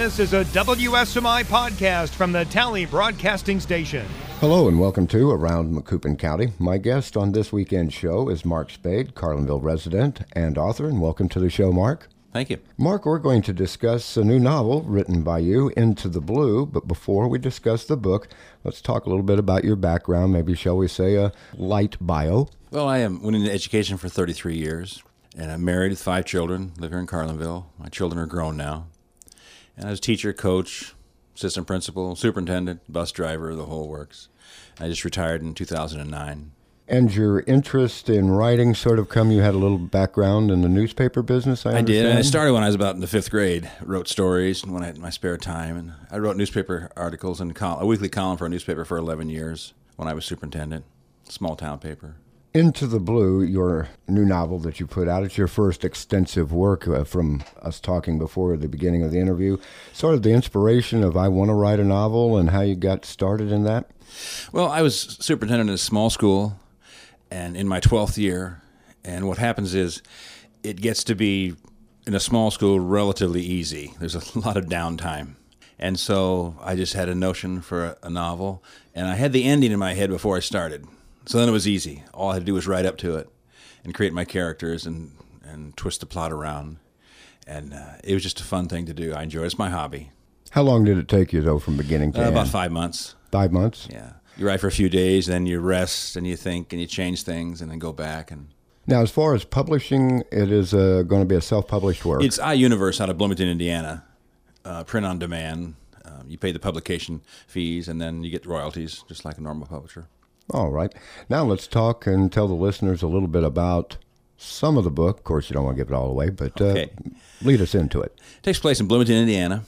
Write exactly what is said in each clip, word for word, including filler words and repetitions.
This is a W S M I podcast from the Tally Broadcasting Station. Hello and welcome to Around Macoupin County. My guest on this weekend's show is Mark Spade, Carlinville resident and author, and welcome to the show, Mark. Thank you. Mark, we're going to discuss a new novel written by you, Into the Blue, but before we discuss the book, let's talk a little bit about your background, maybe shall we say a light bio. Well, I am went into education for thirty-three years, and I'm married with five children, live here in Carlinville. My children are grown now. And I was teacher, coach, assistant principal, superintendent, bus driver, the whole works. I just retired in two thousand nine. And your interest in writing sort of come, you had a little background in the newspaper business, I I did, understand? and I started when I was about in the fifth grade. Wrote stories when I had my spare time, and I wrote newspaper articles and col- a weekly column for a newspaper for eleven years when I was superintendent, small town paper. Into the Blue, your new novel that you put out, it's your first extensive work uh, from us talking before the beginning of the interview. Sort of the inspiration of I want to write a novel and how you got started in that? Well, I was superintendent in a small school and in my twelfth year, and what happens is it gets to be, in a small school, relatively easy. There's a lot of downtime. And so I just had a notion for a, a novel, and I had the ending in my head before I started. So then it was easy. All I had to do was write up to it and create my characters and, and twist the plot around. And uh, it was just a fun thing to do. I enjoy it. It's my hobby. How long did it take you, though, from beginning to Uh, end? about five months. Five months? Yeah. You write for a few days, then you rest, and you think, and you change things, and then go back. And Now, as far as publishing, it is uh, going to be a self-published work. It's iUniverse out of Bloomington, Indiana, uh, print on demand. Um, you pay the publication fees, and then you get royalties, just like a normal publisher. All right. Now let's talk and tell the listeners a little bit about some of the book. Of course, you don't want to give it all away, but uh, Okay. lead us into it. It takes place in Bloomington, Indiana.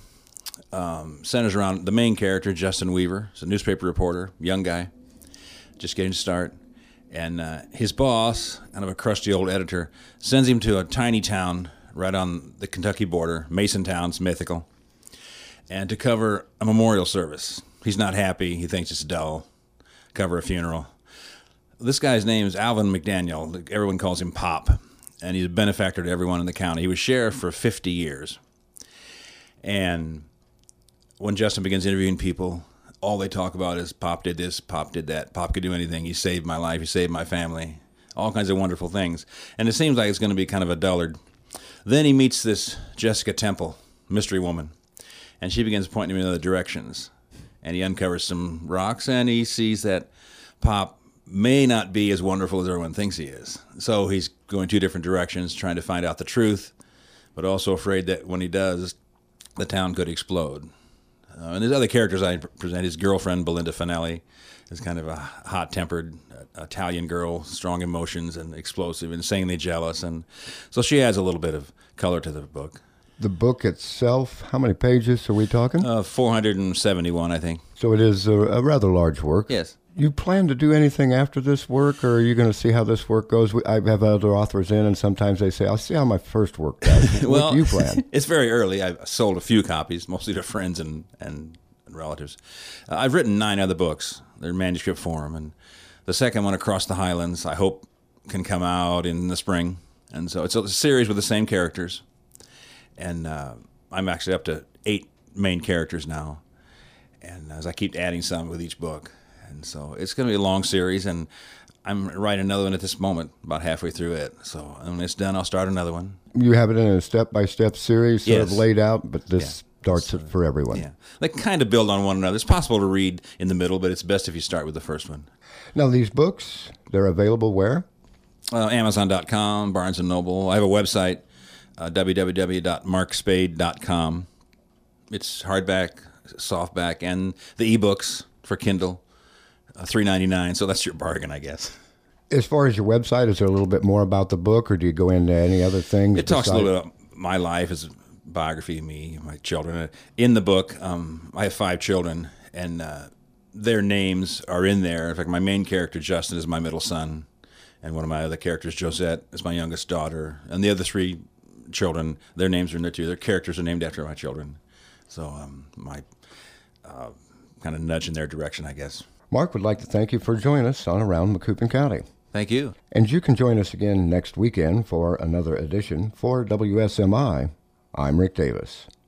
Um, centers around the main character, Justin Weaver. He's a newspaper reporter, young guy, just getting to start. And uh, his boss, kind of a crusty old editor, sends him to a tiny town right on the Kentucky border, Masontown. It's mythical, and to cover a memorial service. He's not happy. He thinks it's dull. Cover a funeral. This guy's name is Alvin McDaniel. Everyone calls him Pop, and he's a benefactor to everyone in the county. He was sheriff for fifty years. And when Justin begins interviewing people, all they talk about is Pop did this, Pop did that, Pop could do anything, he saved my life, he saved my family, all kinds of wonderful things. And it seems like it's going to be kind of a dullard. Then he meets this Jessica Temple, mystery woman, and she begins pointing him in other directions. And he uncovers some rocks, and he sees that Pop may not be as wonderful as everyone thinks he is. So he's going two different directions, trying to find out the truth, but also afraid that when he does, the town could explode. Uh, and there's other characters I present. His girlfriend, Belinda Finelli, is kind of a hot-tempered uh, Italian girl, strong emotions and explosive, insanely jealous. And so she adds a little bit of color to the book. The book itself, how many pages are we talking? Uh, four hundred seventy-one, I think. So it is a, a rather large work. Yes. You plan to do anything after this work, or are you going to see how this work goes? I have other authors in, and sometimes they say, I'll see how my first work does. Well, What do you plan? It's very early. I've sold a few copies, mostly to friends and, and, and relatives. Uh, I've written nine other books. They're in manuscript form. And the second one, Across the Highlands, I hope can come out in the spring. And so it's a series with the same characters. And uh, I'm actually up to eight main characters now. And as I keep adding some with each book. And so it's going to be a long series, and I'm writing another one at this moment, about halfway through it. So when it's done, I'll start another one. You have it in a step-by-step series sort Yes. of laid out, but this Yeah. starts it for everyone. Yeah. They kind of build on one another. It's possible to read in the middle, but it's best if you start with the first one. Now, these books, they're available where? Uh, Amazon dot com, Barnes and Noble. I have a website, uh, w w w dot mark spade dot com. It's hardback, softback, and the ebooks for Kindle, uh, three ninety-nine. So that's your bargain, I guess. As far as your website, is there a little bit more about the book, or do you go into any other things? It talks a besides- little bit about my life as a biography of me, my children. In the book, um, I have five children, and uh, their names are in there. In fact, my main character, Justin, is my middle son, and one of my other characters, Josette, is my youngest daughter. And the other three children, their names are in there too. Their characters are named after my children. So um, my uh, kind of nudge in their direction, I guess. Mark would like to thank you for joining us on Around Macoupin County. Thank you. And you can join us again next weekend for another edition. For W S M I, I'm Rick Davis.